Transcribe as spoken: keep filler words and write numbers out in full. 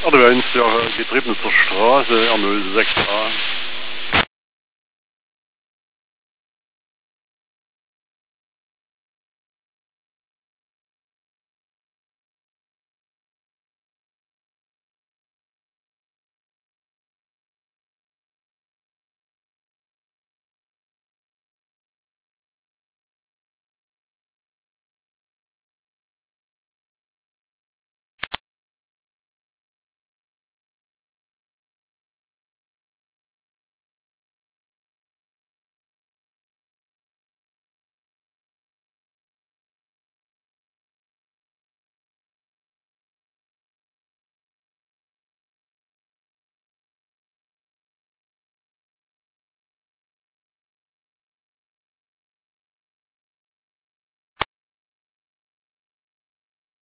Oder bei uns ja Getriebene zur Straße, R null sechs A.